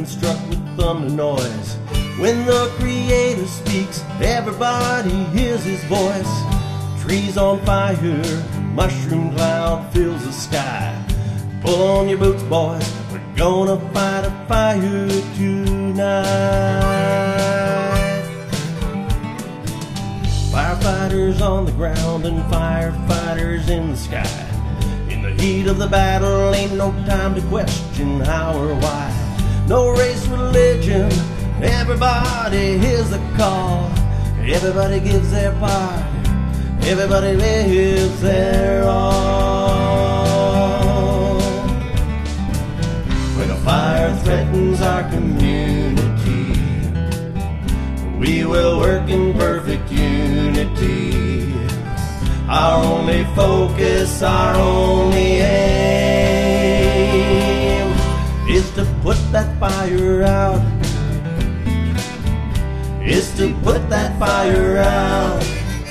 lightning struck with thunder noise. When the Creator speaks, everybody hears His voice. Trees on fire, mushroom cloud fills the sky. Pull on your boots, boys, we're gonna fight a fire tonight. Firefighters on the ground and firefighters in the sky. In the heat of the battle, ain't no time to question how or why. No race, religion, everybody hears the call. Everybody gives their part, everybody lives their all. When a fire threatens our community, we will work in perfect unity. Our only focus, our only aim is to put that fire out. Is to put that fire out.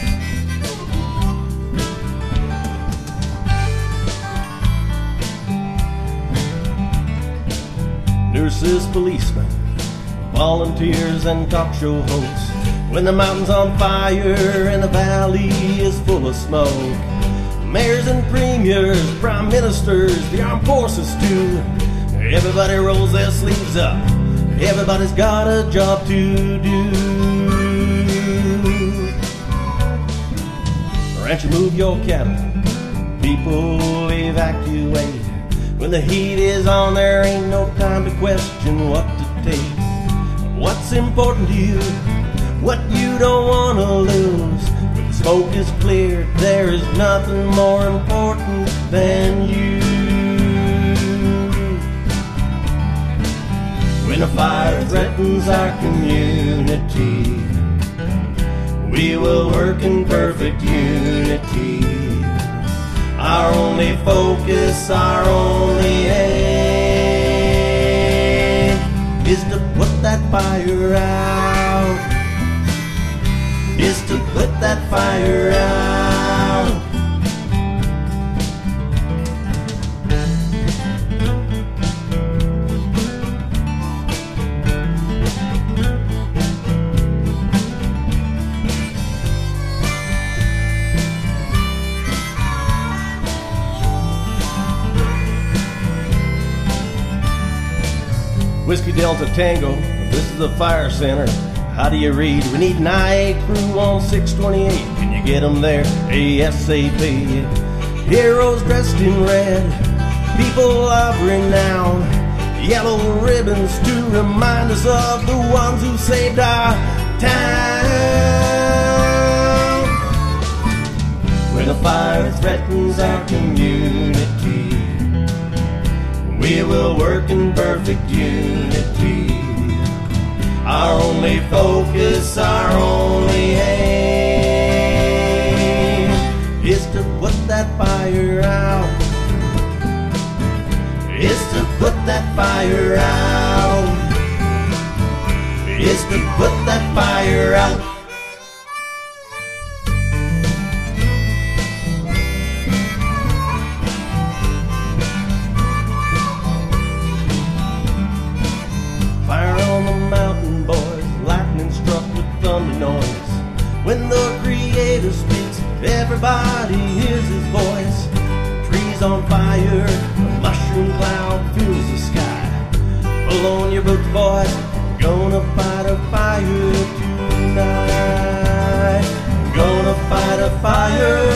Nurses, policemen, volunteers and talk show hosts. When the mountain's on fire and the valley is full of smoke, mayors and premiers, prime ministers, the armed forces too. Everybody rolls their sleeves up. Everybody's got a job to do. Rancher, move your cattle. People evacuate. When the heat is on, there ain't no time to question what to take. What's important to you, what you don't want to lose. When the smoke is cleared, there is nothing more important than you. When a fire threatens our community, we will work in perfect unity. Our only focus, our only aim is to put that fire out. Is to put that fire out. Whiskey Delta Tango, this is the fire center. How do you read? We need an IA crew on 628. Can you get them there ASAP? Heroes dressed in red, people of renown. Yellow ribbons to remind us of the ones who saved our town. When a fire threatens our community, we will work in perfect unity. Our only focus, our only aim is to put that fire out. Is to put that fire out. Is to put that fire out. When the Creator speaks, everybody hears His voice. Trees on fire, a mushroom cloud fills the sky. Pull on your boots, boys, gonna fight a fire tonight. Gonna fight a fire